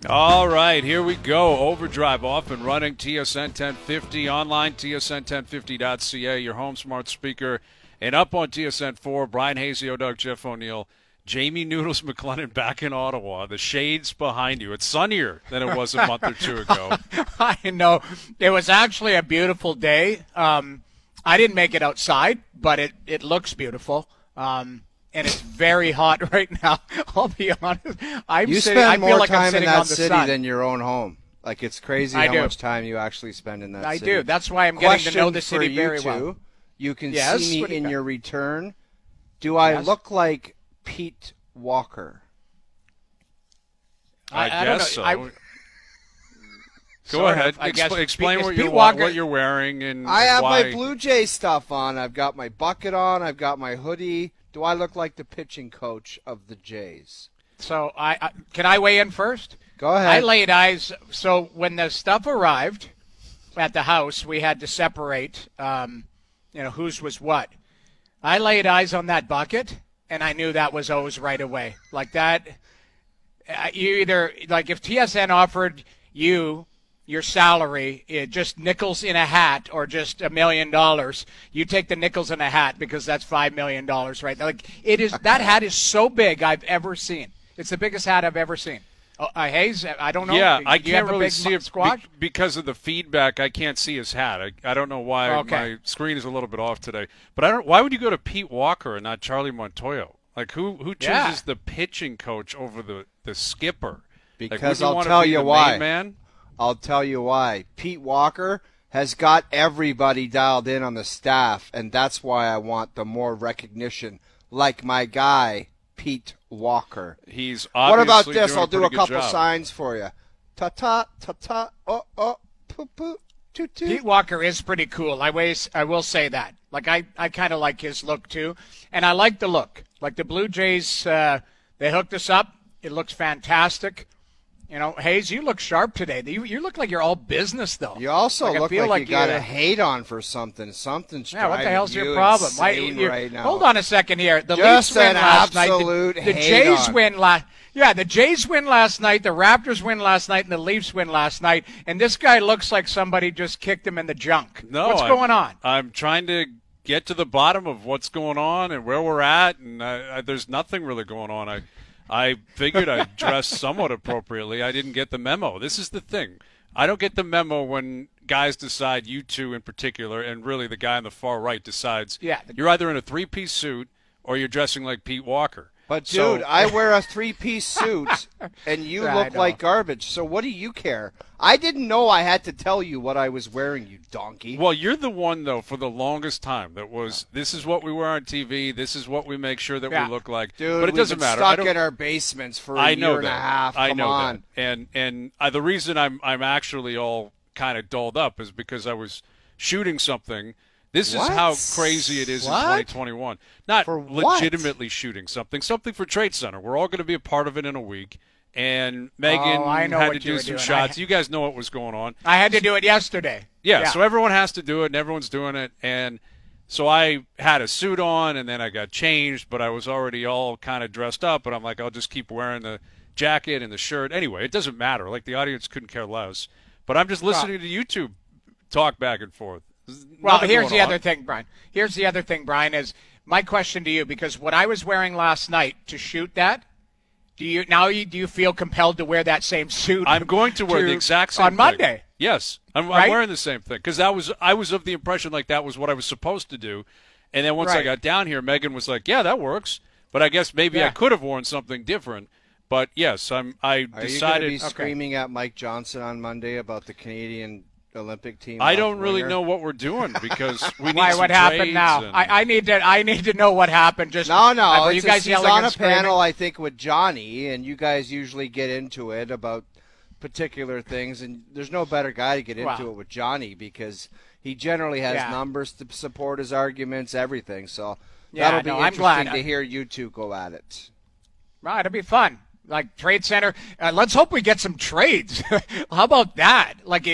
All right, here we go. Overdrive off and running. TSN 1050 online, tsn1050.ca, your home smart speaker, and up on TSN 4. Brian Hazio, Doug, Jeff O'Neill, Jamie Noodles McLennan back in Ottawa. The shades behind you. It's sunnier than it was a month or two ago. I know. It was actually a beautiful day. I didn't make it outside, but it looks beautiful. And it's very hot right now. I'll be honest. You spend more time in that city than your own home. Like, it's crazy how much time you actually spend in that city. I do. That's why I'm getting to know the city very well. You can see me in your return. Do I look like Pete Walker? I guess don't know. so. Go ahead. Explain what you're wearing and I have why. my Blue Jay stuff on. I've got my bucket on. I've got my hoodie. Do I look like the pitching coach of the Jays? So can I weigh in first? Go ahead. I laid eyes. So when the stuff arrived at the house, we had to separate, whose was what. I laid eyes on that bucket, and I knew that was O's right away. Like that, you either like if TSN offered you your salary, just nickels in a hat or just $1 million, you take the nickels in a hat because that's $5 million right now. Like it is, that hat is so big I've ever seen. It's the biggest hat I've ever seen. Hayes, I don't know. Yeah, I can't really see it squash? because of the feedback. I can't see his hat. I don't know why my screen is a little bit off today. But why would you go to Pete Walker and not Charlie Montoyo? Like who chooses the pitching coach over the skipper? Because like, I'll tell you why. Man? I'll tell you why. Pete Walker has got everybody dialed in on the staff, and that's why I want the more recognition, like my guy, Pete Walker. He's obviously What about this? doing I'll do a couple job. signs for you. Ta-ta, ta-ta, oh, poo-poo, toot-toot. Pete Walker is pretty cool. I will say that. Like I kind of like his look too, and I like the look. Like the Blue Jays, they hooked us up. It looks fantastic. You know, Hayes, you look sharp today. You look like you're all business, though. You also look like you got a hate on for something. Something's driving what the hell's you your problem? insane right now. Hold on a second here. The Just Leafs win an last night. absolute The hate Jays on. win last. Yeah, the Jays win last night. The Raptors win last night, and the Leafs win last night. And this guy looks like somebody just kicked him in the junk. No, what's going on? I'm trying to get to the bottom of what's going on and where we're at, and there's nothing really going on. I figured I'd dress somewhat appropriately. I didn't get the memo. This is the thing. I don't get the memo when guys decide, you two in particular, and really the guy on the far right decides, you're either in a three-piece suit or you're dressing like Pete Walker. But, dude, I wear a three-piece suit, and you look like garbage. So what do you care? I didn't know I had to tell you what I was wearing, you donkey. Well, you're the one, though, for the longest time that was, this is what we wear on TV, this is what we make sure that we look like. Dude, but it doesn't we've been matter. stuck in our basements for a year and a half. I know on. that. And the reason I'm actually all kind of dolled up is because I was shooting something. This is how crazy it is in 2021. Not legitimately shooting something for Trade Center. We're all going to be a part of it in a week. And Megan had to do some shots. You guys know what was going on. I had to do it yesterday. Yeah, so everyone has to do it, and everyone's doing it. And so I had a suit on, and then I got changed, but I was already all kind of dressed up. But I'm like, I'll just keep wearing the jacket and the shirt. Anyway, it doesn't matter. Like, the audience couldn't care less. But I'm just listening to YouTube talk back and forth. Well, here's the other thing, Brian. Here's the other thing, Brian, is my question to you, because what I was wearing last night to shoot that, do you feel compelled to wear that same suit? I'm going to wear the exact same on Monday. Thing. Yes, I'm wearing the same thing because I was of the impression like that was what I was supposed to do, and then once I got down here, Megan was like, "Yeah, that works," but I guess maybe I could have worn something different. But yes, I decided. Are you going to be screaming at Mike Johnson on Monday about the Canadian Olympic team? I don't really know what we're doing because we need some what happened now? I need to know what happened. Just no. You guys he's on a panel, I think, with Johnny, and you guys usually get into it about particular things, and there's no better guy to get into it with Johnny because he generally has numbers to support his arguments, everything. So that'll be interesting to hear you two go at it. Right, it'll be fun. Like Trade Center. Let's hope we get some trades. How about that? Like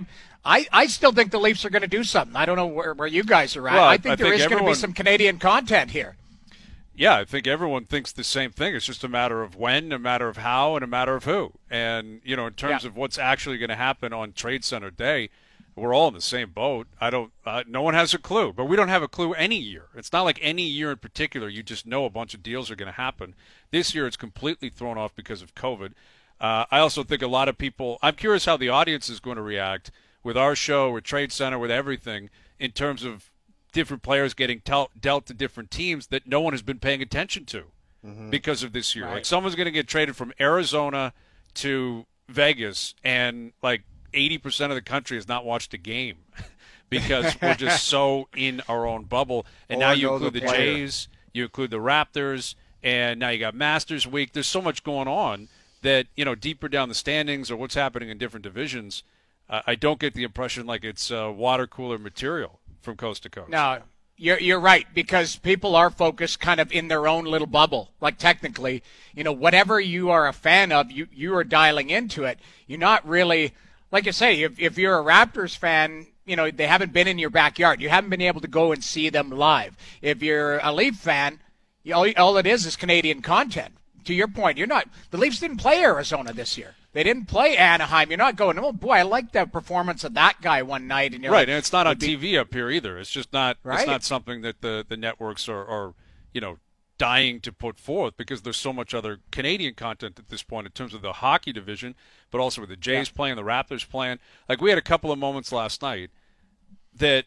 I still think the Leafs are going to do something. I don't know where you guys are at. Well, I think there is going to be some Canadian content here. Yeah, I think everyone thinks the same thing. It's just a matter of when, a matter of how, and a matter of who. And, in terms of what's actually going to happen on Trade Center Day, we're all in the same boat. No one has a clue, but we don't have a clue any year. It's not like any year in particular you just know a bunch of deals are going to happen. This year it's completely thrown off because of COVID. I also think a lot of people, I'm curious how the audience is going to react with our show, with Trade Center, with everything, in terms of different players getting dealt to different teams that no one has been paying attention to because of this year. Right. Like someone's going to get traded from Arizona to Vegas, and like 80% of the country has not watched a game because we're just so in our own bubble. And now you include the Jays, you include the Raptors, and now you got Masters Week. There's so much going on that, deeper down the standings or what's happening in different divisions, I don't get the impression like it's water cooler material from coast to coast. No, you're right, because people are focused kind of in their own little bubble. Like technically, whatever you are a fan of, you are dialing into it. You're not really, like you say, if you're a Raptors fan, they haven't been in your backyard. You haven't been able to go and see them live. If you're a Leaf fan, all it is Canadian content. To your point, the Leafs didn't play Arizona this year. They didn't play Anaheim. You're not going, oh, boy, I like the performance of that guy one night. And right, and it's not on TV up here either. It's just not It's not something that the networks are dying to put forth because there's so much other Canadian content at this point in terms of the hockey division, but also with the Jays playing, the Raptors playing. Like we had a couple of moments last night that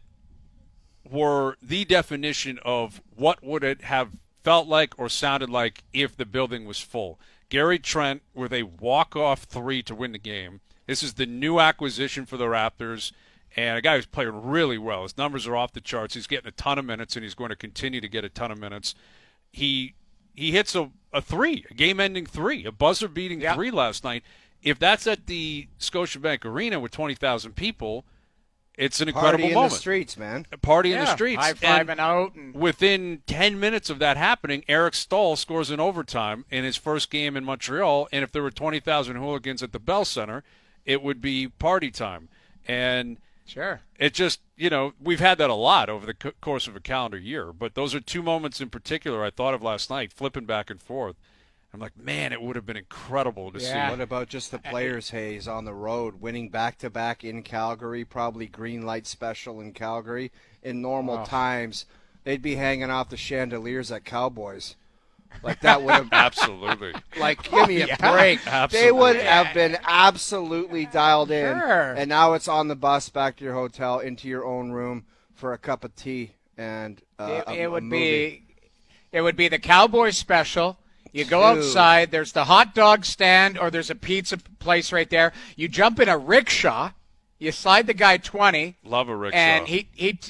were the definition of what would it have felt like or sounded like if the building was full. Gary Trent with a walk-off 3 to win the game. This is the new acquisition for the Raptors, and a guy who's playing really well. His numbers are off the charts. He's getting a ton of minutes, and he's going to continue to get a ton of minutes. He hits a 3, a game-ending 3, a buzzer-beating 3 last night. If that's at the Scotiabank Arena with 20,000 people, it's an incredible moment. Party in the streets, man. A party in the streets. High-fiving out. And within 10 minutes of that happening, Eric Staal scores in overtime in his first game in Montreal. And if there were 20,000 hooligans at the Bell Center, it would be party time. And sure, it just, we've had that a lot over the course of a calendar year. But those are two moments in particular I thought of last night, flipping back and forth. I'm like, man, it would have been incredible to see. What about just the players, Hayes, on the road, winning back-to-back in Calgary, probably green light special in Calgary. In normal times, they'd be hanging off the chandeliers at Cowboys. Like that would have absolutely. Like, give me a break. Absolutely. They would have been absolutely dialed in. Sure. And now it's on the bus back to your hotel, into your own room for a cup of tea and it would movie. It would be the Cowboys special. You go outside, there's the hot dog stand or there's a pizza place right there. You jump in a rickshaw, you slide the guy 20. Love a rickshaw. And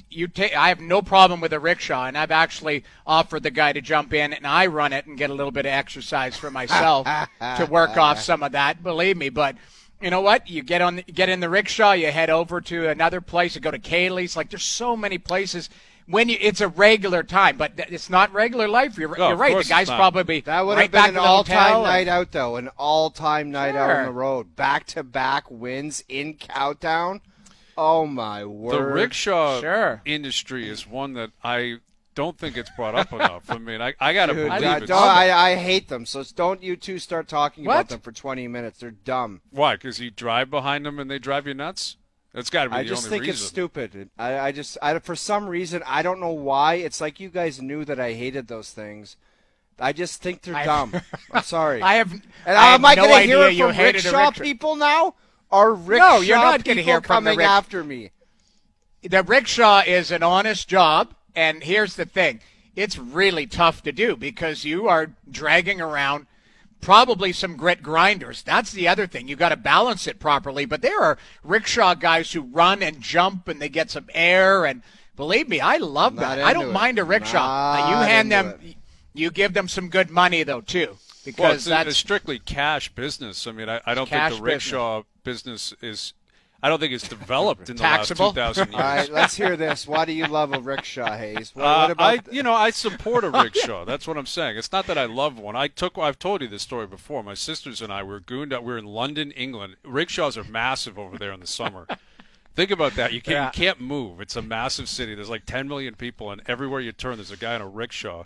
I have no problem with a rickshaw, and I've actually offered the guy to jump in, and I run it and get a little bit of exercise for myself to work off some of that, believe me. But you know what? You get in the rickshaw, you head over to another place, you go to Kaylee's. Like, there's so many places. It's a regular time, but it's not regular life. You're right. The guy's probably that would right have been back an all-time night out, though. An all-time night out on the road. Back-to-back wins in Cowtown. Oh my word! The rickshaw industry is one that I don't think it's brought up enough. I mean, I gotta believe it. I hate them. So don't you two start talking about them for 20 minutes. They're dumb. Why? Because you drive behind them and they drive you nuts? That's got to be the only reason. I just think it's stupid. I for some reason, I don't know why. It's like you guys knew that I hated those things. I just think they're dumb. I'm sorry. Am I going to hear it from rickshaw people now? Are rickshaw you're not going to hear from coming after me? The rickshaw is an honest job, and here's the thing. It's really tough to do because you are dragging around probably some grit grinders. That's the other thing. You got to balance it properly. But there are rickshaw guys who run and jump and they get some air. And believe me, I love that. I don't mind a rickshaw. You hand them, you give them some good money though too, because that's a strictly cash business. I mean, I don't think the rickshaw business is. I don't think it's developed in the last 2,000 years. All right, let's hear this. Why do you love a rickshaw, Hayes? What about I support a rickshaw. That's what I'm saying. It's not that I love one. I've told you this story before. My sisters and I were gooned up. We were in London, England. Rickshaws are massive over there in the summer. Think about that. You can't move. It's a massive city. There's like 10 million people, and everywhere you turn, there's a guy in a rickshaw.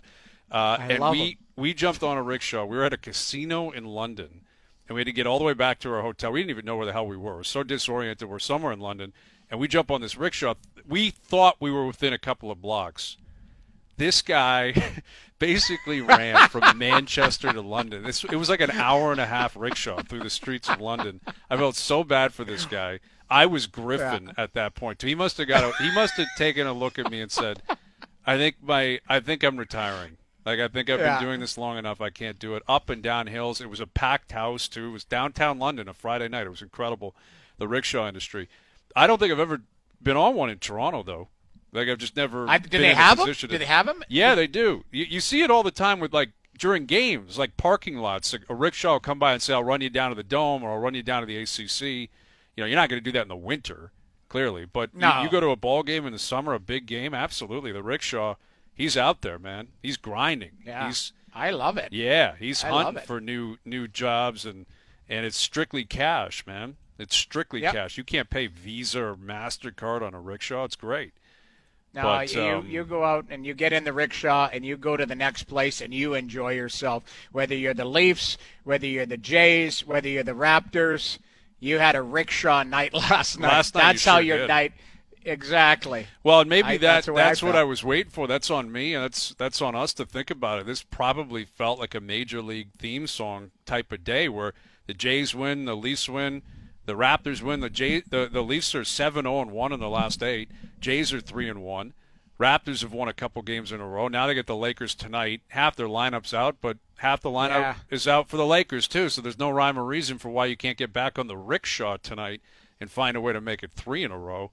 And we jumped on a rickshaw. We were at a casino in London, and we had to get all the way back to our hotel. We didn't even know where the hell we were. We were so disoriented. We're somewhere in London, and we jump on this rickshaw. We thought we were within a couple of blocks. This guy basically ran from Manchester to London. It was like an hour-and-a-half rickshaw through the streets of London. I felt so bad for this guy. I was Griffin at that point. He must have taken a look at me and said, I think I'm retiring. Like, I think I've been doing this long enough. I can't do it. Up and down hills. It was a packed house, too. It was downtown London, a Friday night. It was incredible, the rickshaw industry. I don't think I've ever been on one in Toronto, though. Like, I've just never been in a position. Do they have them? Yeah, they do. You see it all the time with, like, during games, like parking lots. A rickshaw will come by and say, I'll run you down to the Dome or I'll run you down to the ACC. You know, you're not going to do that in the winter, clearly. But no. You go to a ball game in the summer, a big game, absolutely. The rickshaw, he's out there, man. He's grinding. Yeah, I love it. Yeah, he's hunting for new jobs, and it's strictly cash, man. It's strictly cash. You can't pay Visa or MasterCard on a rickshaw. It's great. No, but, you go out and you get in the rickshaw and you go to the next place and you enjoy yourself. Whether you're the Leafs, whether you're the Jays, whether you're the Raptors, you had a rickshaw night last night. That's how your night. Exactly. Well, and maybe that's what I was waiting for. That's on me, and that's on us to think about it. This probably felt like a major league theme song type of day where the Jays win, the Leafs win, the Raptors win. The Leafs are 7-0-1 in the last 8. Jays are 3-1. Raptors have won a couple games in a row. Now they get the Lakers tonight. Half their lineup's out, but half the lineup is out for the Lakers too. So there's no rhyme or reason for why you can't get back on the rickshaw tonight and find a way to make it 3 in a row.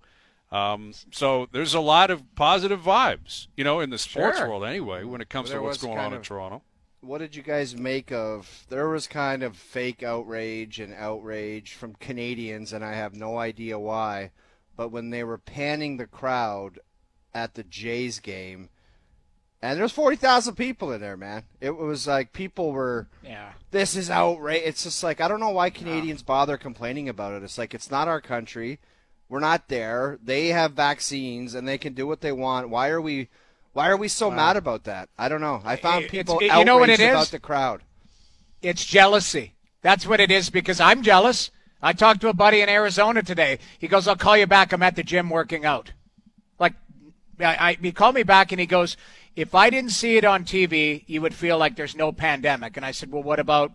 So there's a lot of positive vibes, in the sports world anyway, when it comes to what's going on in Toronto. What did you guys make of? There was kind of fake outrage from Canadians, and I have no idea why. But when they were panning the crowd at the Jays game, and there's 40,000 people in there, man. It was like people were, this is outrage. It's just like, I don't know why Canadians bother complaining about it. It's like, it's not our country. We're not there. They have vaccines, and they can do what they want. Why are we so mad about that? I don't know. I found people outraged about the crowd. It's jealousy. That's what it is, because I'm jealous. I talked to a buddy in Arizona today. He goes, I'll call you back. I'm at the gym working out. Like, he called me back, and he goes, if I didn't see it on TV, you would feel like there's no pandemic. And I said, well, what about,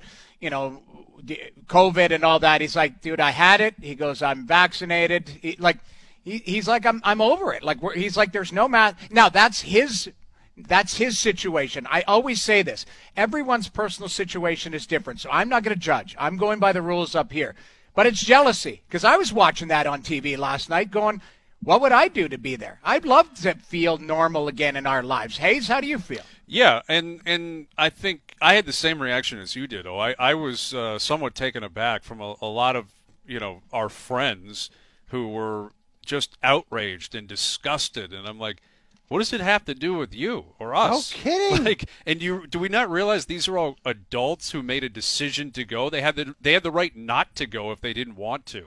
COVID and all that? He's like, dude, I had it. He goes, I'm vaccinated. He's like, I'm over it. Like, he's like, there's no math. Now, that's his situation. I always say this. Everyone's personal situation is different, so I'm not going to judge. I'm going by the rules up here. But it's jealousy, because I was watching that on TV last night going, what would I do to be there? I'd love to feel normal again in our lives. Hayes, how do you feel? Yeah, and I think I had the same reaction as you did. I was somewhat taken aback from a lot of, our friends who were just outraged and disgusted. And I'm like, what does it have to do with you or us? No kidding. Do we not realize these are all adults who made a decision to go? They had the right not to go if they didn't want to.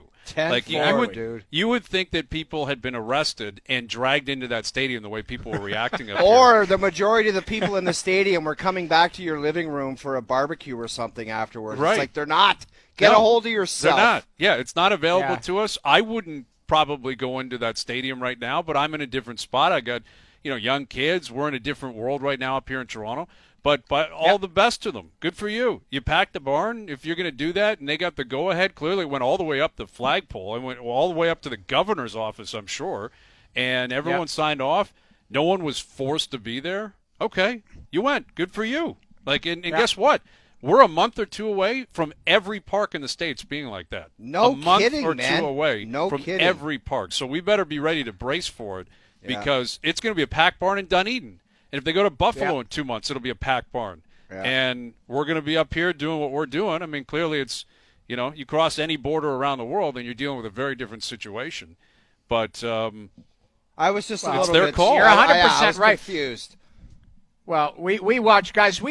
You would think that people had been arrested and dragged into that stadium the way people were reacting up or here. The majority of the people in the stadium were coming back to your living room for a barbecue or something afterwards. Right. It's like they're not. Get a hold of yourself. They're not. Yeah, it's not available to us. I wouldn't probably go into that stadium right now, but I'm in a different spot. I got young kids. We're in a different world right now up here in Toronto. But all the best to them. Good for you. You packed the barn. If you're going to do that, and they got the go-ahead, clearly it went all the way up the flagpole. It went all the way up to the governor's office, I'm sure. And everyone signed off. No one was forced to be there. Okay, you went. Good for you. And guess what? We're a month or two away from every park in the States being like that. No kidding, man. A month or two away from every park. So we better be ready to brace for it because it's going to be a packed barn in Dunedin. And if they go to Buffalo in 2 months, it'll be a packed barn. Yeah. And we're going to be up here doing what we're doing. I mean, clearly it's, you cross any border around the world and you're dealing with a very different situation. But I was just a little their bit. You're 100% right. Confused. Well, we watch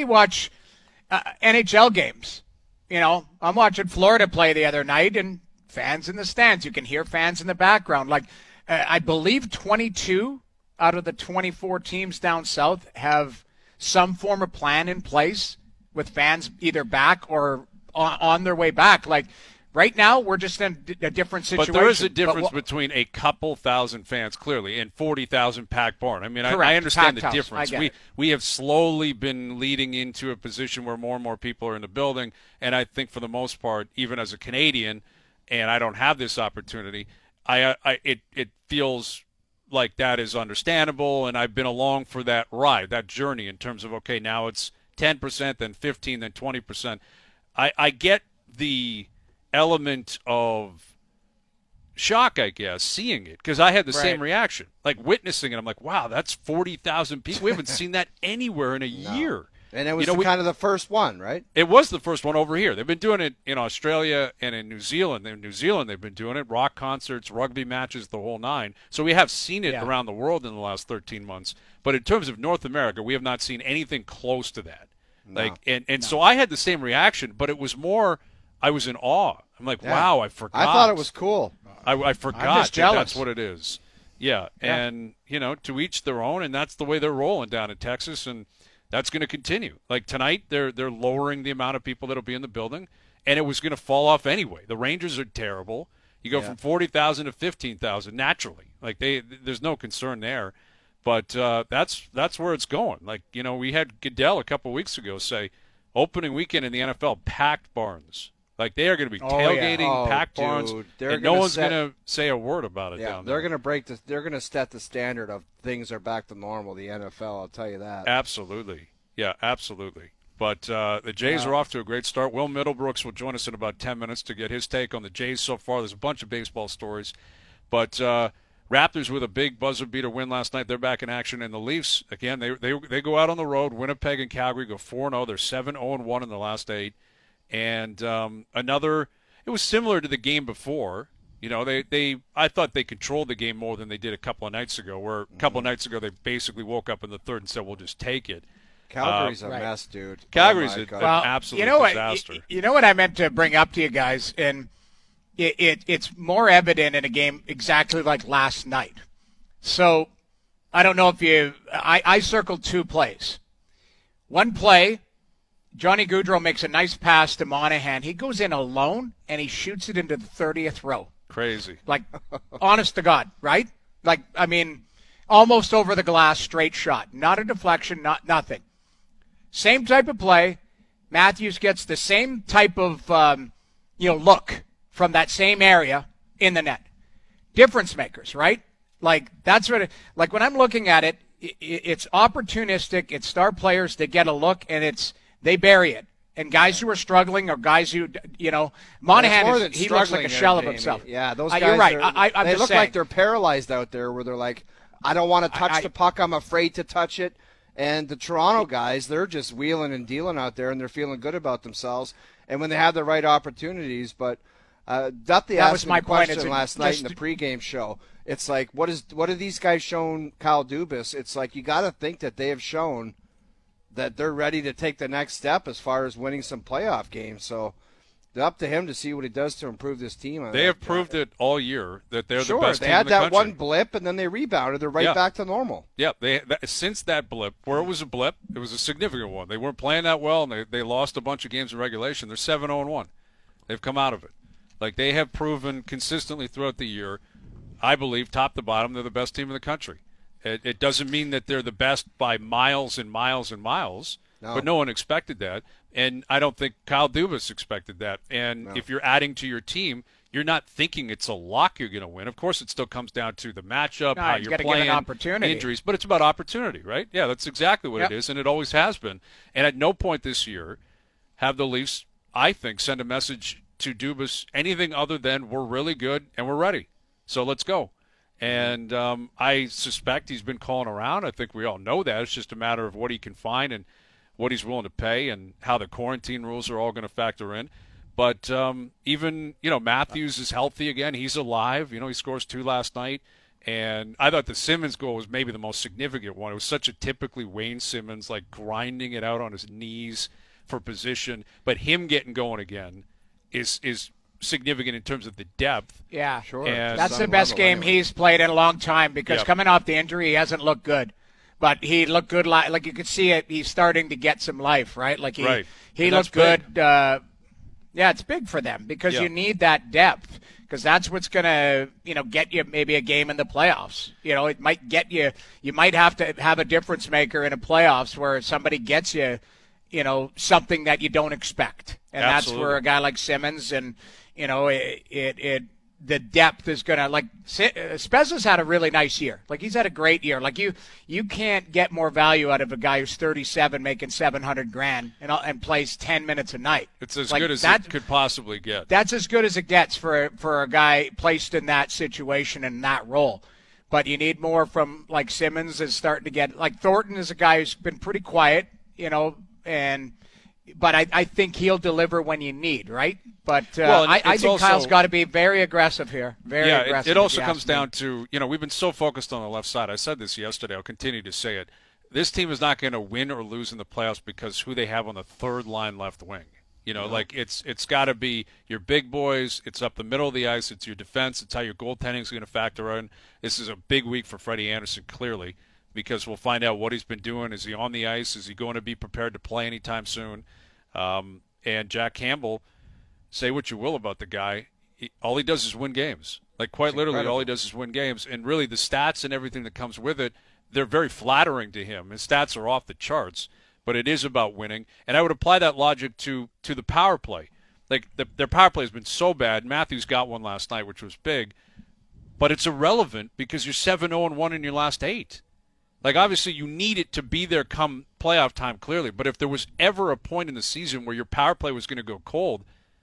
NHL games. I'm watching Florida play the other night, and fans in the stands. You can hear fans in the background. I believe 22 out of the 24 teams down south have some form of plan in place with fans either back or on their way back. Like right now, we're just in a different situation. But there is a difference between a couple thousand fans, clearly, and 40,000 packed barn. I mean, I understand the difference. We have slowly been leading into a position where more and more people are in the building, and I think for the most part, even as a Canadian, and I don't have this opportunity, it feels like that is understandable, and I've been along for that ride, that journey in terms of, okay, now it's 10%, then 15%, then 20%. I get the element of shock, I guess, seeing it, because I had the same reaction, like witnessing it. I'm like, wow, that's 40,000 people. We haven't seen that anywhere in a year. And it was kind of the first one, right? It was the first one over here. They've been doing it in Australia and in New Zealand. In New Zealand, they've been doing it, rock concerts, rugby matches, the whole nine. So we have seen it around the world in the last 13 months. But in terms of North America, we have not seen anything close to that. No. So I had the same reaction, but it was more, I was in awe. I'm like, wow, I forgot. I thought it was cool. I forgot that's what it is. Yeah, and, to each their own, and that's the way they're rolling down in Texas, and that's going to continue. Like tonight, they're lowering the amount of people that'll be in the building, and it was going to fall off anyway. The Rangers are terrible. You go from 40,000 to 15,000 naturally. Like there's no concern there, but that's where it's going. Like we had Goodell a couple weeks ago say, opening weekend in the NFL, packed barns. Like they are going to be tailgating, packed barns, and no one's going to say a word about it down there. They're going to set the standard of things are back to normal. The NFL, I'll tell you that. Absolutely, yeah, absolutely. But the Jays are off to a great start. Will Middlebrooks will join us in about 10 minutes to get his take on the Jays so far. There's a bunch of baseball stories, but Raptors with a big buzzer beater win last night. They're back in action, and the Leafs again. They go out on the road. Winnipeg and Calgary go 4-0. They're 7-0-1 in the last 8. And it was similar to the game before. I thought they controlled the game more than they did a couple of nights ago, where a couple of nights ago they basically woke up in the third and said, we'll just take it. Calgary's a mess, dude. Calgary's an absolute disaster. You know what I meant to bring up to you guys, and it's more evident in a game exactly like last night. So I don't know if I circled 2 plays. One play, Johnny Gaudreau makes a nice pass to Monahan. He goes in alone, and he shoots it into the 30th row. Crazy. Like, honest to God, right? Like, I mean, almost over the glass, straight shot. Not a deflection, nothing. Same type of play. Matthews gets the same type of, look from that same area in the net. Difference makers, right? Like, that's what like when I'm looking at it, it's opportunistic. It's star players that get a look, and they bury it. And guys who are struggling or guys who, Monahan, he looks like a shell of himself. Yeah, those guys, you're right. They look like they're paralyzed out there where they're like, I don't want to touch the puck. I'm afraid to touch it. And the Toronto guys, they're just wheeling and dealing out there, and they're feeling good about themselves. And when they have the right opportunities, but Duthie asked me a question last night in the pregame show. It's like, what have these guys shown Kyle Dubas? It's like you got to think that they have shown that they're ready to take the next step as far as winning some playoff games. So it's up to him to see what he does to improve this team. They have proved it all year that they're the best team in the country. They had that one blip, and then they rebounded. They're right back to normal. Yeah, since that blip, where it was a blip, it was a significant one. They weren't playing that well, and they lost a bunch of games in regulation. They're 7-0-1. They've come out of it. Like, they have proven consistently throughout the year, I believe, top to bottom, they're the best team in the country. It doesn't mean that they're the best by miles and miles and miles, but no one expected that. And I don't think Kyle Dubas expected that. And if you're adding to your team, you're not thinking it's a lock you're going to win. Of course, it still comes down to the matchup, how you're playing, injuries. But it's about opportunity, right? Yeah, that's exactly what it is, and it always has been. And at no point this year have the Leafs, I think, send a message to Dubas anything other than we're really good and we're ready. So let's go. And I suspect he's been calling around. I think we all know that. It's just a matter of what he can find and what he's willing to pay and how the quarantine rules are all going to factor in. But even, Matthews is healthy again. He's alive. He scores 2 last night. And I thought the Simmons goal was maybe the most significant one. It was such a typically Wayne Simmons, like grinding it out on his knees for position. But him getting going again is significant in terms of the depth. Yeah, sure. And that's the best game he's played in a long time because coming off the injury, he hasn't looked good. but he looked good. Like you could see it, he's starting to get some life, right? Like he looked good. Yeah, it's big for them because you need that depth. Because that's what's going to, get you maybe a game in the playoffs. It might get you. You might have to have a difference maker in a playoffs where somebody gets you, something that you don't expect, and Absolutely. That's where a guy like Simmons and the depth is going to Spezza's had a really nice year. Like he's had a great year. Like you can't get more value out of a guy who's 37 making $700,000 and plays 10 minutes a night. It's as good as it could possibly get. That's as good as it gets for a guy placed in that situation and that role. But you need more from like Simmons is starting to get like Thornton is a guy who's been pretty quiet, but I think he'll deliver when you need, right? But I think Kyle's got to be very aggressive here. Very aggressive. It also comes down to, we've been so focused on the left side. I said this yesterday. I'll continue to say it. This team is not going to win or lose in the playoffs because who they have on the third line left wing. Like it's got to be your big boys. It's up the middle of the ice. It's your defense. It's how your goaltending is going to factor in. This is a big week for Freddie Anderson, clearly, because we'll find out what he's been doing. Is he on the ice? Is he going to be prepared to play anytime soon? And Jack Campbell, say what you will about the guy, all he does is win games. Like quite literally, all he does is win games. And really the stats and everything that comes with it, they're very flattering to him. His stats are off the charts, but it is about winning. And I would apply that logic to the power play. Like their power play has been so bad. Matthews got one last night, which was big, but it's irrelevant because you're 7-0-1 in your last 8. Like, obviously, you need it to be there come playoff time, clearly. But if there was ever a point in the season where your power play was going to go cold,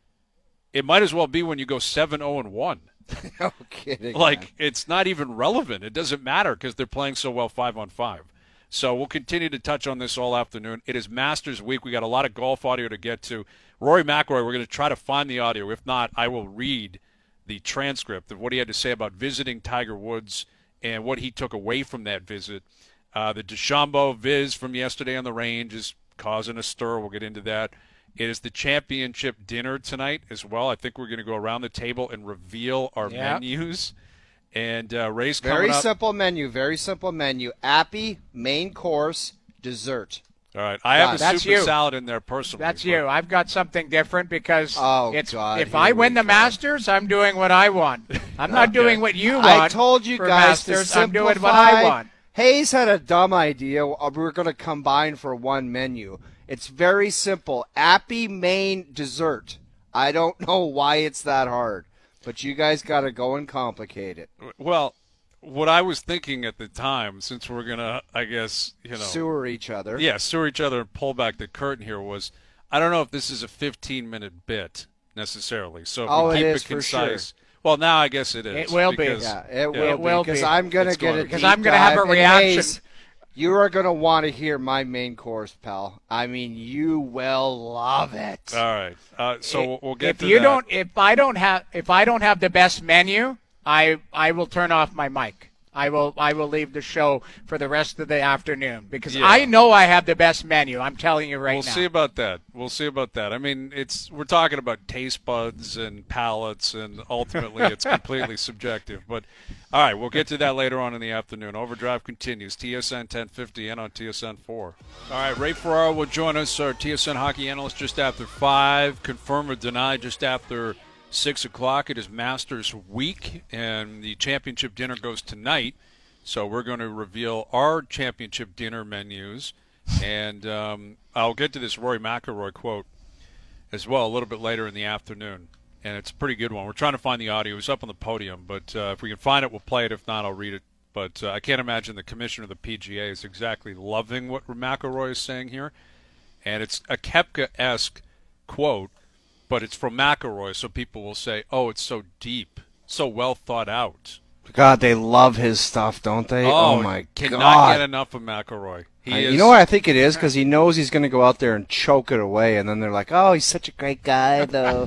it might as well be when you go 7-0-1. No kidding. Like, it's not even relevant. It doesn't matter because they're playing so well 5-on-5. So we'll continue to touch on this all afternoon. It is Masters Week. We got a lot of golf audio to get to. Rory McIlroy, we're going to try to find the audio. If not, I will read the transcript of what he had to say about visiting Tiger Woods and what he took away from that visit. The DeChambeau Viz from yesterday on the range is causing a stir. We'll get into that. It is the championship dinner tonight as well. I think we're going to go around the table and reveal our menus. And Ray's coming up. Very simple menu. Appy, main course, dessert. All right. I have a soup and salad in there personally. That's you. I've got something different because if I win the Masters, I'm doing what I want. I'm not doing what you want. I told you guys Masters. to simplify. I'm doing what I want. Hayes had a dumb idea. We're going to combine for one menu. It's very simple. Appy, main, dessert. I don't know why it's that hard, but you guys got to go and complicate it. Well, what I was thinking at the time, since we're going to, I guess, sewer each other. Yeah, sewer each other and pull back the curtain here was, I don't know if this is a 15-minute bit necessarily. So if we keep it concise. Sure. Well, now I guess it is. It will be. Yeah, it will be. Because I'm going to get it. Because I'm going to have a reaction. Hayes, you are going to want to hear my main course, pal. I mean, you will love it. All right. So we'll get to that. If I don't have the best menu, I will turn off my mic. I will leave the show for the rest of the afternoon because I know I have the best menu. I'm telling you right now. We'll see about that. I mean, we're talking about taste buds and palates, and ultimately it's completely subjective. But all right, we'll get to that later on in the afternoon. Overdrive continues. TSN 1050 and on TSN 4. All right, Ray Ferraro will join us, our TSN hockey analyst, just after 5. Confirm or deny just after 6 o'clock. It is Masters Week, and the championship dinner goes tonight. So we're going to reveal our championship dinner menus. And I'll get to this Rory McIlroy quote as well a little bit later in the afternoon. And it's a pretty good one. We're trying to find the audio. It's up on the podium. But if we can find it, we'll play it. If not, I'll read it. But I can't imagine the commissioner of the PGA is exactly loving what McIlroy is saying here. And it's a Koepka-esque quote. But it's from McIlroy, so people will say, oh, it's so deep, so well thought out. God, they love his stuff, don't they? Oh my God. Cannot get enough of McIlroy. You know what I think it is? Because he knows he's going to go out there and choke it away, and then they're like, oh, he's such a great guy, though.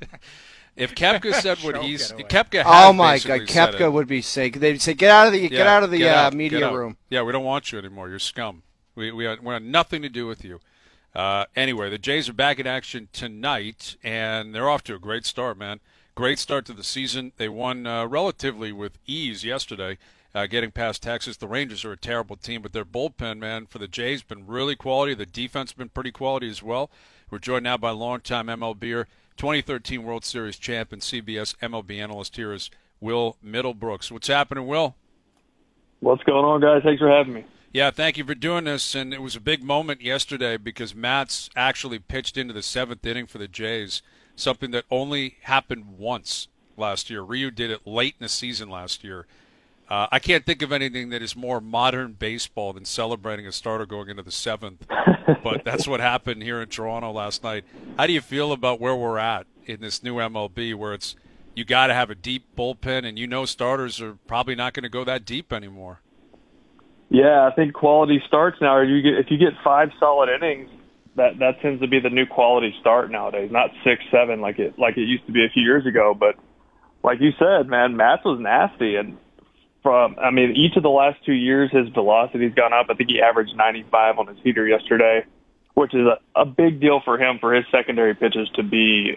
If Koepka said what Koepka has oh my God, Koepka would be saying, they'd say, get out of the media room. Yeah, we don't want you anymore. You're scum. We want nothing to do with you. Anyway, the Jays are back in action tonight, and they're off to a great start, man. Great start to the season. They won relatively with ease yesterday, getting past Texas. The Rangers are a terrible team, but their bullpen, man, for the Jays been really quality. The defense been pretty quality as well. We're joined now by longtime MLBer, 2013 World Series champ and CBS MLB analyst here is Will Middlebrooks. What's happening, Will? What's going on, guys? Thanks for having me. Yeah, thank you for doing this. And it was a big moment yesterday because Matz actually pitched into the 7th inning for the Jays, something that only happened once last year. Ryu did it late in the season last year. I can't think of anything that is more modern baseball than celebrating a starter going into the 7th, but that's what happened here in Toronto last night. How do you feel about where we're at in this new MLB where it's you got to have a deep bullpen and you know starters are probably not going to go that deep anymore? Yeah, I think quality starts now. If you get 5 solid innings, that tends to be the new quality start nowadays. Not 6, 7 like it used to be a few years ago. But like you said, man, Matz was nasty, and each of the last 2 years, his velocity's gone up. I think he averaged 95 on his heater yesterday, which is a big deal for him for his secondary pitches to be,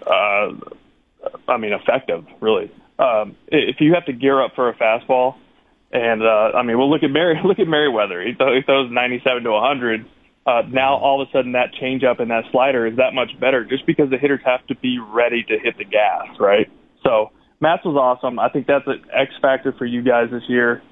effective, really. If you have to gear up for a fastball, and look at Merriweather. He throws 97 to 100. Now all of a sudden that changeup and that slider is that much better, just because the hitters have to be ready to hit the gas, right? So Matz was awesome. I think that's an X factor for you guys this year.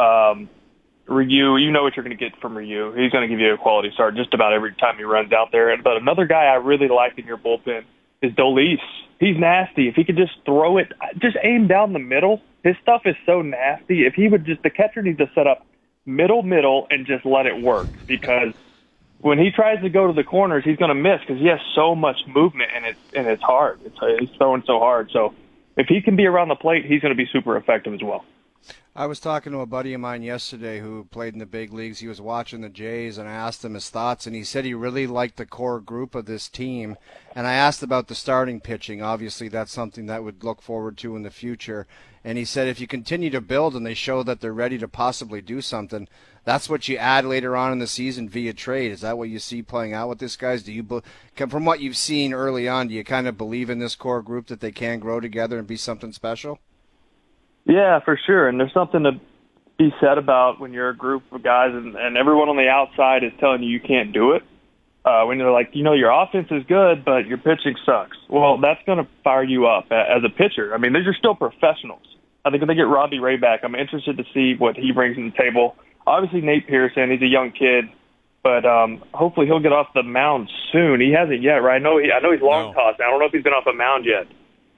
Ryu, you know what you're going to get from Ryu. He's going to give you a quality start just about every time he runs out there. But another guy I really like in your bullpen is Dolis. He's nasty. If he could just throw it, just aim down the middle. His stuff is so nasty. If he would the catcher needs to set up middle, and just let it work, because when he tries to go to the corners, he's going to miss because he has so much movement and it's hard. He's throwing so hard. So if he can be around the plate, he's going to be super effective as well. I was talking to a buddy of mine yesterday who played in the big leagues. He was watching the Jays, and I asked him his thoughts, and he said he really liked the core group of this team. And I asked about the starting pitching. Obviously, that's something that would look forward to in the future. And he said if you continue to build and they show that they're ready to possibly do something, that's what you add later on in the season via trade. Is that what you see playing out with this guys? From what you've seen early on, do you kind of believe in this core group that they can grow together and be something special? Yeah, for sure. And there's something to be said about when you're a group of guys and everyone on the outside is telling you can't do it. When they're like, your offense is good, but your pitching sucks. Well, that's going to fire you up as a pitcher. I mean, they're still professionals. I think if they get Robbie Ray back, I'm interested to see what he brings to the table. Obviously, Nate Pearson, he's a young kid, but hopefully he'll get off the mound soon. He hasn't yet, right? I know he's long tossed. I don't know if he's been off a mound yet.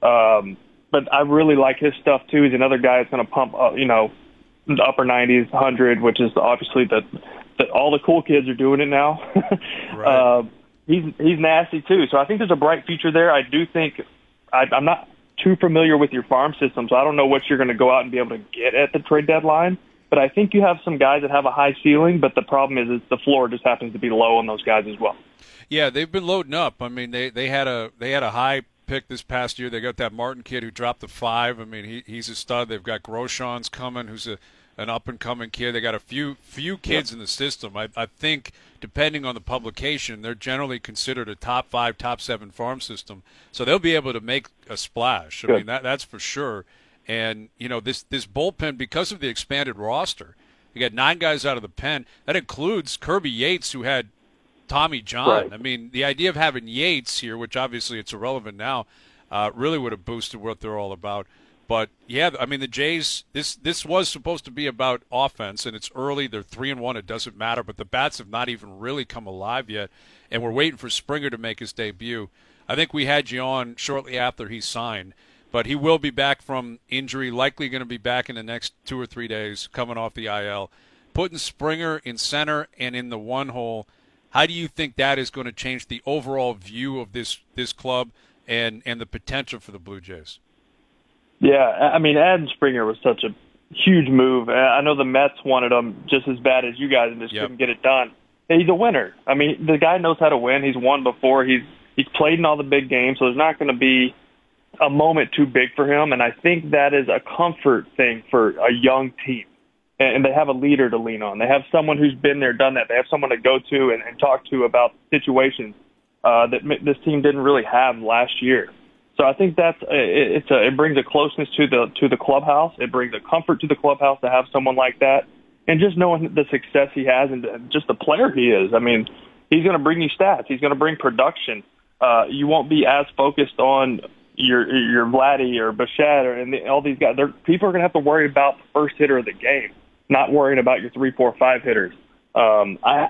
But I really like his stuff too. He's another guy that's going to pump up, the upper 90s, 100, which is obviously all the cool kids are doing it now. Right. He's nasty too. So I think there's a bright future there. I do think I'm not too familiar with your farm system, so I don't know what you're going to go out and be able to get at the trade deadline. But I think you have some guys that have a high ceiling, but the problem is the floor just happens to be low on those guys as well. Yeah, they've been loading up. I mean, they had a high pick this past year. They got that Martin kid who dropped the 5. I mean, he's a stud. They've got Groshans coming, who's an up-and-coming kid. They got a few kids in the system. I think, depending on the publication, they're generally considered a top 5, top 7 farm system. So they'll be able to make a splash. I mean, that's for sure. And, this bullpen, because of the expanded roster, you got 9 guys out of the pen. That includes Kirby Yates, who had Tommy John. Right. I mean, the idea of having Yates here, which obviously it's irrelevant now, really would have boosted what they're all about. But, yeah, I mean, the Jays, this was supposed to be about offense, and it's early. They're 3-1. It doesn't matter. But the bats have not even really come alive yet, and we're waiting for Springer to make his debut. I think we had you on shortly after he signed, but he will be back from injury, likely going to be back in the next 2 or 3 days, coming off the IL. Putting Springer in center and in the one hole, how do you think that is going to change the overall view of this club and the potential for the Blue Jays? Yeah, I mean, adding Springer was such a huge move. I know the Mets wanted him just as bad as you guys and just couldn't get it done. He's a winner. I mean, the guy knows how to win. He's won before. He's played in all the big games, so there's not going to be a moment too big for him. And I think that is a comfort thing for a young team. And they have a leader to lean on. They have someone who's been there, done that. They have someone to go to and talk to about situations that this team didn't really have last year. So I think it brings a closeness to the clubhouse. It brings a comfort to the clubhouse to have someone like that, and just knowing the success he has and just the player he is. I mean, he's going to bring you stats. He's going to bring production. You won't be as focused on your Vladdy or Bichette and all these guys. People are going to have to worry about the first hitter of the game, not worrying about your 3, 4, 5 hitters. How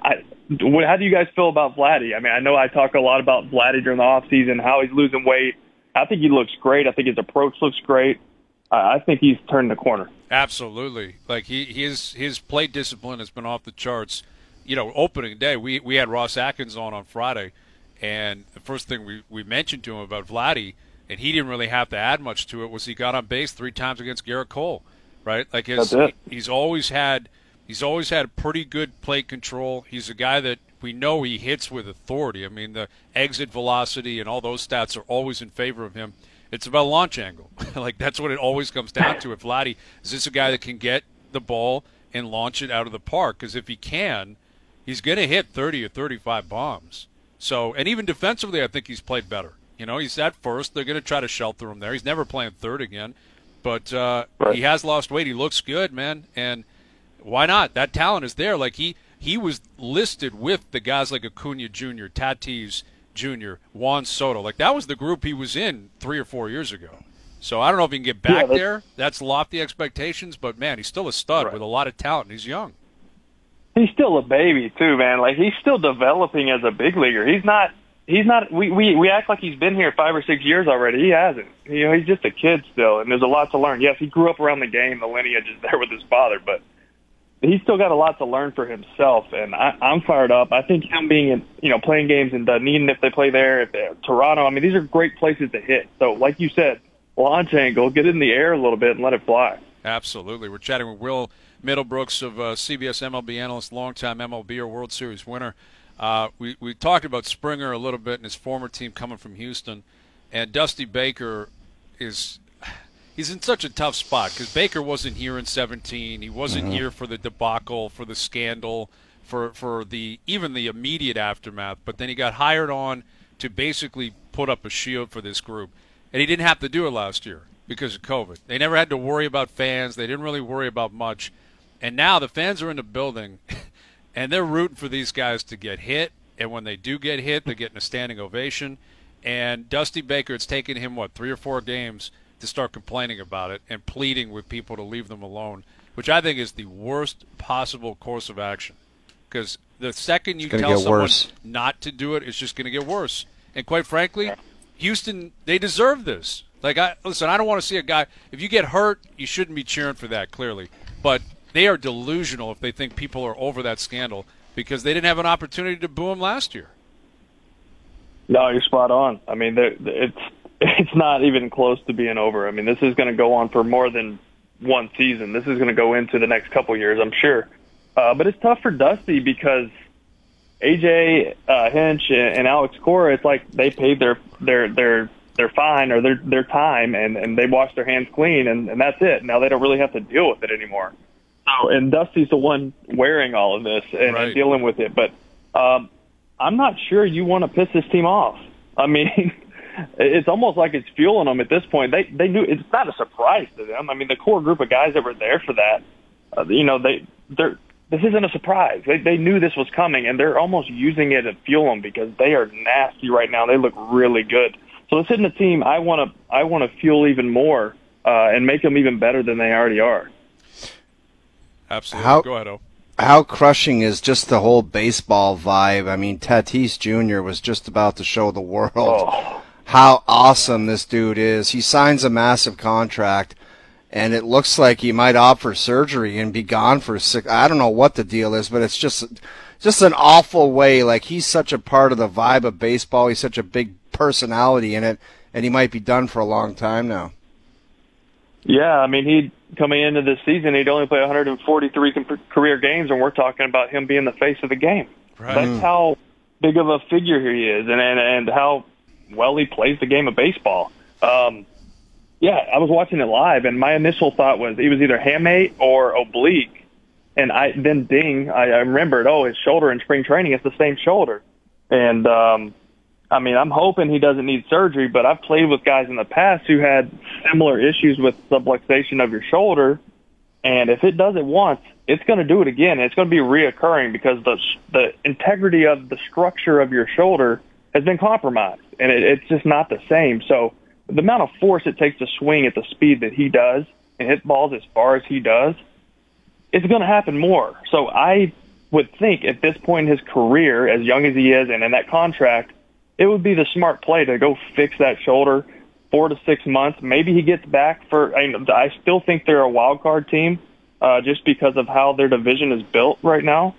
do you guys feel about Vladdy? I mean, I know I talk a lot about Vladdy during the offseason, how he's losing weight. I think he looks great. I think his approach looks great. I think he's turned the corner. Absolutely. Like his plate discipline has been off the charts. You know, opening day, we had Ross Atkins on Friday, and the first thing we mentioned to him about Vladdy, and he didn't really have to add much to it, was he got on base 3 times against Garrett Cole, right? Like he's always had pretty good plate control. He's a guy that we know he hits with authority. I mean, the exit velocity and all those stats are always in favor of him. It's about launch angle. Like, that's what it always comes down to. If Vladdy, is this a guy that can get the ball and launch it out of the park? Because if he can, he's going to hit 30 or 35 bombs. So, and even defensively, I think he's played better. You know, he's at first. They're going to try to shelter him there. He's never playing third again. But right. He has lost weight. He looks good, man. And why not? That talent is there. Like, he was listed with the guys like Acuna Jr., Tatis Jr., Juan Soto. Like, that was the group he was in 3 or 4 years ago. So I don't know if he can get back there. That's lofty expectations, but, man, he's still a stud with a lot of talent, and he's young. He's still a baby, too, man. Like, he's still developing as a big leaguer. He's not we act like he's been here 5 or 6 years already. He hasn't. You know, he's just a kid still, and there's a lot to learn. Yes, he grew up around the game. The lineage is there with his father, but he's still got a lot to learn for himself, and I'm fired up. I think him being playing games in Dunedin, if they play there, Toronto, I mean, these are great places to hit. So, like you said, launch angle, get it in the air a little bit and let it fly. Absolutely. We're chatting with Will Middlebrooks of CBS MLB analyst, longtime MLB or World Series winner. We talked about Springer a little bit and his former team coming from Houston, and Dusty Baker he's in such a tough spot because Baker wasn't here in 2017. He wasn't here for the debacle, for the scandal, for even the immediate aftermath. But then he got hired on to basically put up a shield for this group. And he didn't have to do it last year because of COVID. They never had to worry about fans. They didn't really worry about much. And now the fans are in the building, and they're rooting for these guys to get hit. And when they do get hit, they're getting a standing ovation. And Dusty Baker, it's taken him, 3 or 4 games to start complaining about it and pleading with people to leave them alone, which I think is the worst possible course of action. Because the second you tell someone not to do it, it's just going to get worse. And quite frankly, Houston, they deserve this. Like, listen, I don't want to see a guy – if you get hurt, you shouldn't be cheering for that, clearly. But they are delusional if they think people are over that scandal because they didn't have an opportunity to boo him last year. No, you're spot on. I mean, it's not even close to being over. I mean, this is going to go on for more than one season. This is going to go into the next couple years, I'm sure. But it's tough for Dusty because AJ Hinch and Alex Cora, it's like they paid their fine or their time and they washed their hands clean and that's it. Now they don't really have to deal with it anymore. So, and Dusty's the one wearing all of this and dealing with it. But I'm not sure you want to piss this team off. I mean, it's almost like it's fueling them at this point. They knew it's not a surprise to them. I mean, the core group of guys that were there for that, this isn't a surprise. They knew this was coming, and they're almost using it to fuel them because they are nasty right now. They look really good. So this isn't a team I want to fuel even more and make them even better than they already are. Absolutely. Go ahead, O. How crushing is just the whole baseball vibe? I mean, Tatis Jr. was just about to show the world how awesome this dude is. He signs a massive contract, and it looks like he might opt for surgery and be gone for 6. I don't know what the deal is, but it's just an awful way. Like, he's such a part of the vibe of baseball. He's such a big personality in it, and he might be done for a long time now. Yeah, I mean, coming into this season, he'd only play 143 career games, and we're talking about him being the face of the game. Right. That's how big of a figure he is, and how well he plays the game of baseball. Yeah, I was watching it live, and my initial thought was he was either hamate or oblique. And I remembered, his shoulder in spring training, it's the same shoulder. And I mean, I'm hoping he doesn't need surgery, but I've played with guys in the past who had similar issues with subluxation of your shoulder, and if it does it once, it's going to do it again. It's going to be reoccurring because the integrity of the structure of your shoulder has been compromised, and it's just not the same. So the amount of force it takes to swing at the speed that he does and hit balls as far as he does, it's going to happen more. So I would think at this point in his career, as young as he is and in that contract, it would be the smart play to go fix that shoulder 4 to 6 months. Maybe he gets back I still think they're a wild card team just because of how their division is built right now.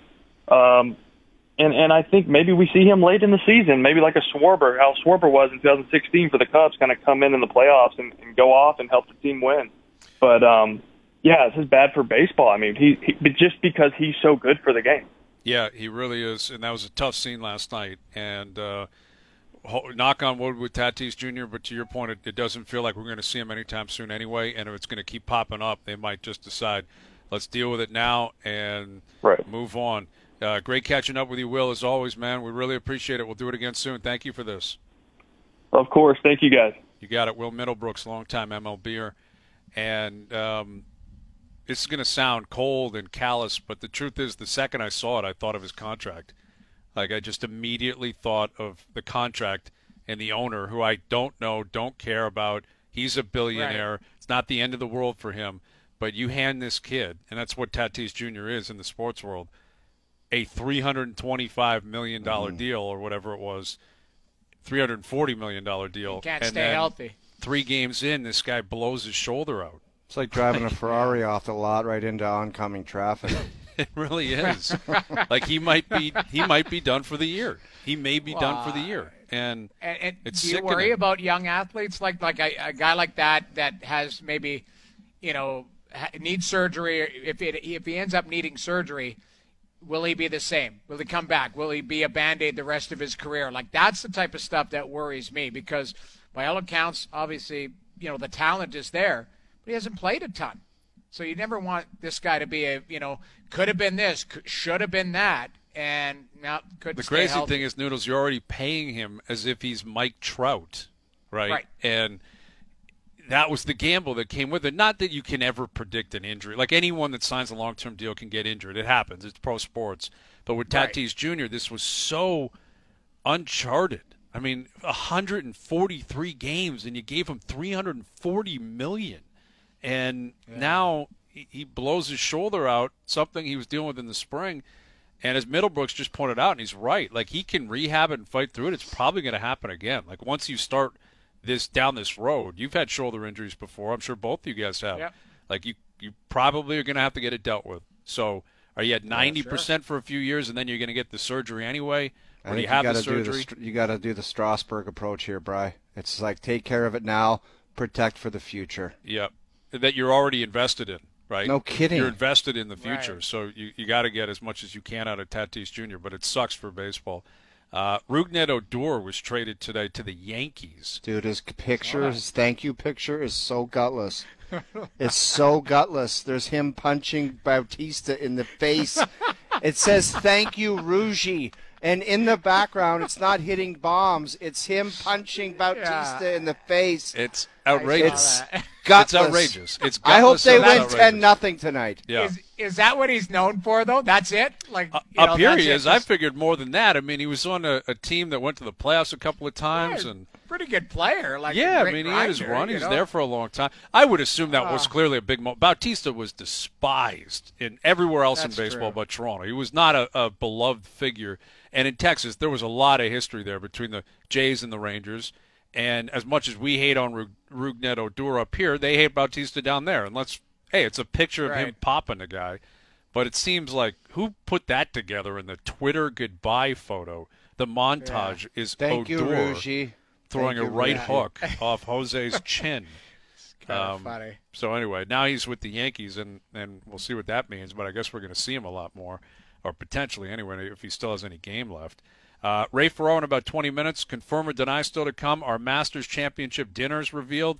And I think maybe we see him late in the season, maybe like a Schwarber, how Schwarber was in 2016 for the Cubs, kind of come in the playoffs and go off and help the team win. But, yeah, this is bad for baseball. I mean, he just because he's so good for the game. Yeah, he really is, and that was a tough scene last night. And knock on wood with Tatis Jr., but to your point, it doesn't feel like we're going to see him anytime soon anyway, and if it's going to keep popping up, they might just decide, let's deal with it now and move on. Great catching up with you, Will, as always, man. We really appreciate it. We'll do it again soon. Thank you for this. Of course. Thank you, guys. You got it. Will Middlebrooks, longtime MLBer. And this is going to sound cold and callous, but the truth is the second I saw it, I thought of his contract. Like, I just immediately thought of the contract and the owner, who I don't know, don't care about. He's a billionaire. Right. It's not the end of the world for him. But you hand this kid, and that's what Tatis Jr. is in the sports world, a $325 million deal or whatever it was, $340 million deal. He can't stay healthy. 3 games in, this guy blows his shoulder out. It's like driving a Ferrari off the lot right into oncoming traffic. It really is. Like he might be done for the year. He may be done for the year. And it's do you worry about young athletes like a guy like that has maybe, needs surgery? If he ends up needing surgery, will he be the same? Will he come back? Will he be a Band-Aid the rest of his career? Like, that's the type of stuff that worries me because by all accounts, obviously, the talent is there, but he hasn't played a ton. So you never want this guy to be could have been this, should have been that, and now couldn't stay healthy. The crazy thing is, Noodles, you're already paying him as if he's Mike Trout, right? And that was the gamble that came with it. Not that you can ever predict an injury. Like, anyone that signs a long-term deal can get injured. It happens. It's pro sports. But with Tatis Jr., this was so uncharted. I mean, 143 games, and you gave him $340 million. And now he blows his shoulder out, something he was dealing with in the spring. And as Middlebrooks just pointed out, and he's right, like, he can rehab it and fight through it. It's probably going to happen again. Like, once you start down this road, you've had shoulder injuries before. I'm sure both of you guys have. Yep. Like, you probably are going to have to get it dealt with. So are you at 90% for a few years, and then you're going to get the surgery anyway? Or do you have the surgery? You got to do the Strasburg approach here, Bri. It's like, take care of it now, protect for the future. Yep. That you're already invested in, right? No kidding. You're invested in the future, so you got to get as much as you can out of Tatis Jr., but it sucks for baseball. Rougned Odor was traded today to the Yankees. Dude, his thank you picture is so gutless. It's so gutless. There's him punching Bautista in the face. It says, thank you, Rougie. And in the background, it's not hitting bombs. It's him punching Bautista in the face. It's outrageous. It's gutless. It's outrageous. It's gutless. I hope they win 10-0 tonight. Yeah. Is that what he's known for, though? That's it? Like, up here he is. I figured more than that. I mean, he was on a team that went to the playoffs a couple of times. And pretty good player. Like, he had his run. He was there for a long time. I would assume that was clearly a big moment. Bautista was despised everywhere else in baseball but Toronto. He was not a beloved figure. And in Texas, there was a lot of history there between the Jays and the Rangers. And as much as we hate on Rougned Odor up here, they hate Bautista down there. And it's a picture of him popping the guy. But it seems like, who put that together in the Twitter goodbye photo? The montage is Thank Odor you, Rougie. throwing a right hook off Jose's chin. Kind of funny. So anyway, now he's with the Yankees, and we'll see what that means. But I guess we're going to see him a lot more. Or potentially, anyway, if he still has any game left. Ray Ferraro in about 20 minutes. Confirm or deny still to come. Our Masters Championship dinner is revealed.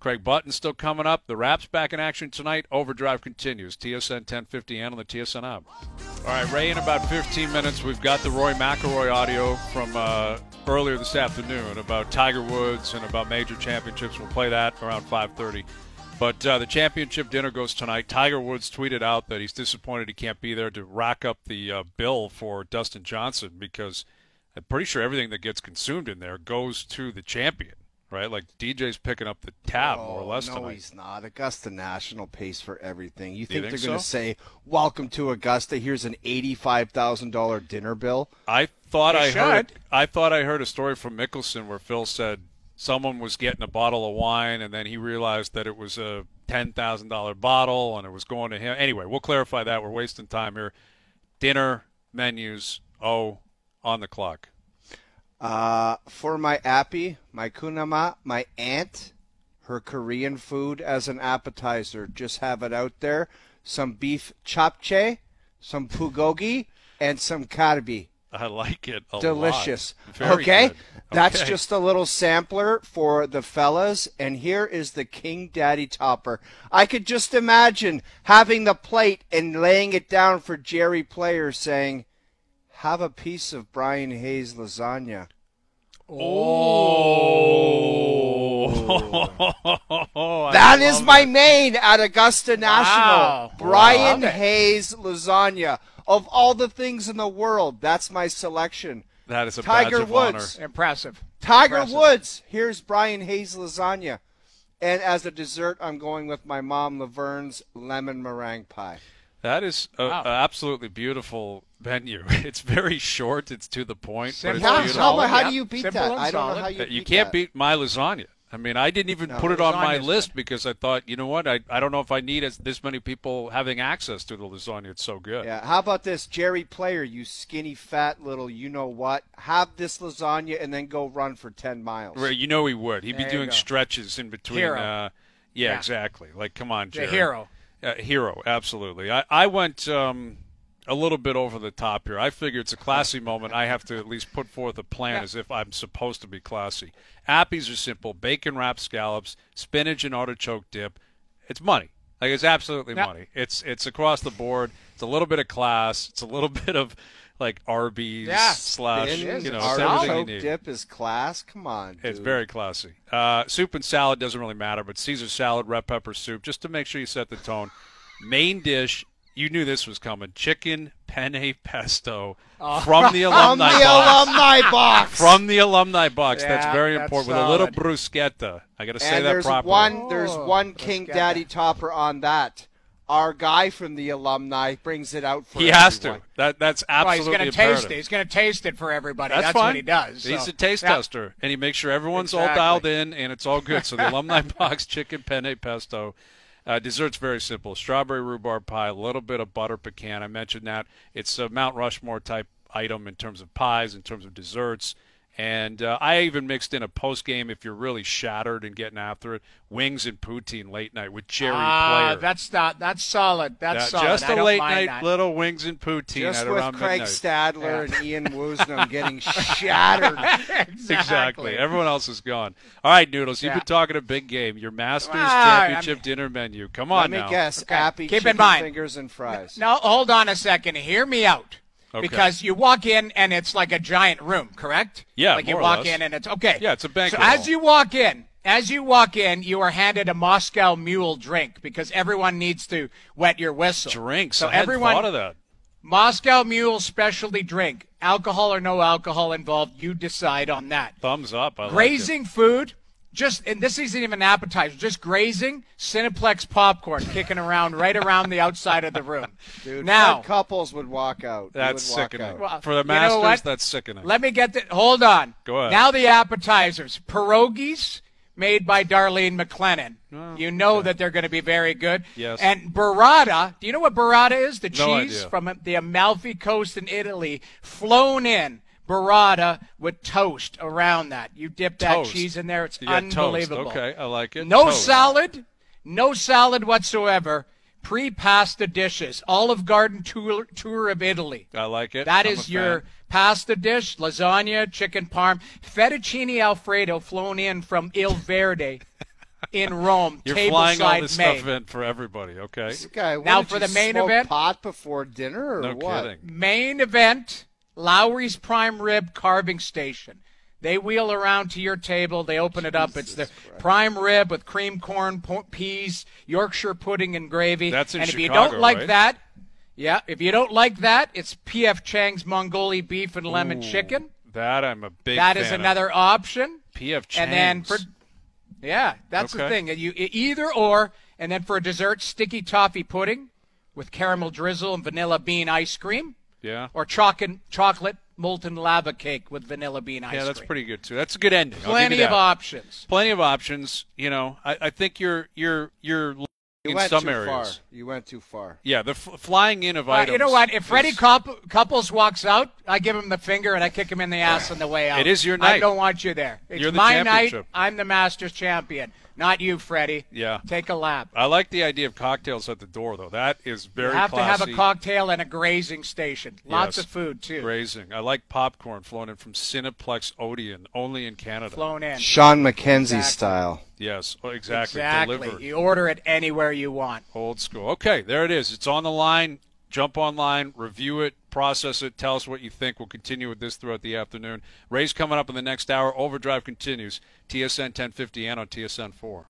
Craig Button's still coming up. The Raps back in action tonight. Overdrive continues. TSN 1050 and on the TSN app. All right, Ray, in about 15 minutes, we've got the Rory McIlroy audio from earlier this afternoon about Tiger Woods and about major championships. We'll play that around 5:30. But the championship dinner goes tonight. Tiger Woods tweeted out that he's disappointed he can't be there to rack up the bill for Dustin Johnson because I'm pretty sure everything that gets consumed in there goes to the champion, right? Like DJ's picking up the tab more or less tonight. No, he's not. Augusta National pays for everything. You think they're going to say, "Welcome to Augusta. Here's an $85,000 dinner bill"? I thought I heard a story from Mickelson where Phil said someone was getting a bottle of wine, and then he realized that it was a $10,000 bottle, and it was going to him. Anyway, we'll clarify that. We're wasting time here. Dinner menus, on the clock. For my appy, my kunama, my aunt, her Korean food as an appetizer. Just have it out there. Some beef japchae, some bulgogi, and some karbi. I like it a Delicious. lot. Very okay? Good. That's just a little sampler for the fellas, and here is the King Daddy Topper. I could just imagine having the plate and laying it down for Jerry Player saying, "Have a piece of Brian Hayes lasagna." That is my main at Augusta National. Wow. Brian Hayes lasagna. Of all the things in the world, that's my selection. That is a Tiger badge of Woods. honor. Impressive. Tiger Woods. Here's Brian Hayes lasagna. And as a dessert, I'm going with my mom Laverne's lemon meringue pie. That is an absolutely beautiful menu. It's very short. It's to the point. But it's beautiful. How do you beat that? I don't know how you beat You can't that. beat my lasagna. I mean, I didn't even put it on my list because I thought, you know what? I don't know if I need this many people having access to the lasagna. It's so good. Yeah. How about this? Jerry Player, you skinny, fat little you-know-what. Have this lasagna and then go run for 10 miles. Right, you know he would. He'd be There doing you go. stretches in between. Hero. Yeah, exactly. Like, come on, Jerry. The hero. Hero, absolutely. I went a little bit over the top here. I figure it's a classy moment. I have to at least put forth a plan as if I'm supposed to be classy. Appies are simple. Bacon wrapped scallops, spinach and artichoke dip. It's money. Like, it's absolutely money. It's across the board. It's a little bit of class. It's a little bit of, like, Arby's slash, artichoke dip is class. Come on, dude. It's very classy. Soup and salad doesn't really matter, but Caesar salad, red pepper soup, just to make sure you set the tone. Main dish, you knew this was coming. Chicken penne pesto from the alumni box. From the alumni box. That's very important. With a little bruschetta. I got to say that properly. There's one King Daddy Topper on that. Our guy from the alumni brings it out for He everyone. has to. That's absolutely he's going to taste it. He's going to taste it for everybody. That's fine. what he does. He's so. a taste tester, and he makes sure everyone's all dialed in, and it's all good. So the alumni box, chicken penne pesto. Dessert's very simple. Strawberry rhubarb pie, a little bit of butter pecan. I mentioned that. It's a Mount Rushmore type item in terms of pies, in terms of desserts. And I even mixed in a post-game, if you're really shattered and getting after it, wings and poutine late night with Jerry Player. That's solid. That's solid. Just a late night little wings and poutine just at with around Craig midnight. Stadler and Ian Woosnam getting shattered. Exactly. Everyone else is gone. All right, Noodles, you've been talking a big game. Your Masters Championship dinner menu. Come on now. Let me guess. Appy, Keep chicken in mind. fingers, and fries. Now, hold on a second. Hear me out. Okay. Because you walk in and it's like a giant room, correct? Yeah, like more you or walk less. in and it's okay. Yeah, it's a banquet So hall. as you walk in, you are handed a Moscow Mule drink because everyone needs to wet your whistle. Drinks. So I hadn't everyone thought of that. Moscow Mule specialty drink, alcohol or no alcohol involved. You decide on that. Thumbs up. I Grazing food. And this isn't even an appetizer, just grazing, Cineplex popcorn kicking around right around the outside of the room. Dude, now, Fred Couples would walk out. That's He would walk sickening. out. Well, For the you know Masters, what? that's sickening. Let me get hold on. Go ahead. Now the appetizers. Pierogies made by Darlene McLennan. You know that they're going to be very good. Yes. And burrata. Do you know what burrata is? The No cheese idea. from the Amalfi Coast in Italy, flown in. Burrata with toast around that. You dip that Toast. cheese in there. It's You got unbelievable. Toast. Okay, I like it. No Toast. no salad whatsoever. Pre-pasta dishes. Olive Garden tour of Italy. I like it. That I'm is a your fan. pasta dish, lasagna, chicken parm, fettuccine alfredo flown in from Il Verde. in Rome. You're flying all tableside this made. stuff in for everybody, okay? This guy, Now did for you the main smoke event? pot before dinner or No what? kidding. Main event, Lowry's Prime Rib Carving Station. They wheel around to your table. They open it up. It's the prime rib with cream corn, peas, Yorkshire pudding, and gravy. That's in and if you Chicago, don't like right? that, if you don't like that, it's P.F. Chang's Mongoli beef and lemon chicken. That I'm a big That fan is of. another option. P.F. Chang's. And then that's the Okay. thing. You either or, and then for a dessert, sticky toffee pudding with caramel drizzle and vanilla bean ice cream, Yeah. or chocolate molten lava cake with vanilla bean ice cream. Yeah, that's pretty good too. That's a good ending. I'll give Plenty you of that. options. Plenty of options. You know, I think you're You in went some too areas. far. You went too far. Yeah, the flying in of items. You know what? If Freddie is- Couples walks out, I give him the finger and I kick him in the ass on the way out. It is your I night. don't want you there. It's You're the my night. championship. I'm the Masters champion, not you, Freddie. Yeah. Take a lap. I like the idea of cocktails at the door, though. That is very You have classy. to have a cocktail and a grazing station. Lots Yes. of food, too. Grazing. I like popcorn flown in from Cineplex Odeon, only in Canada. Flown in. Sean McKenzie Exactly. style. Yes, exactly. Exactly. Delivered. You order it anywhere you want. Old school. Okay, there it is. It's on the line. Jump online, review it, process it, tell us what you think. We'll continue with this throughout the afternoon. Ray's coming up in the next hour. Overdrive continues. TSN 1050 and on TSN 4.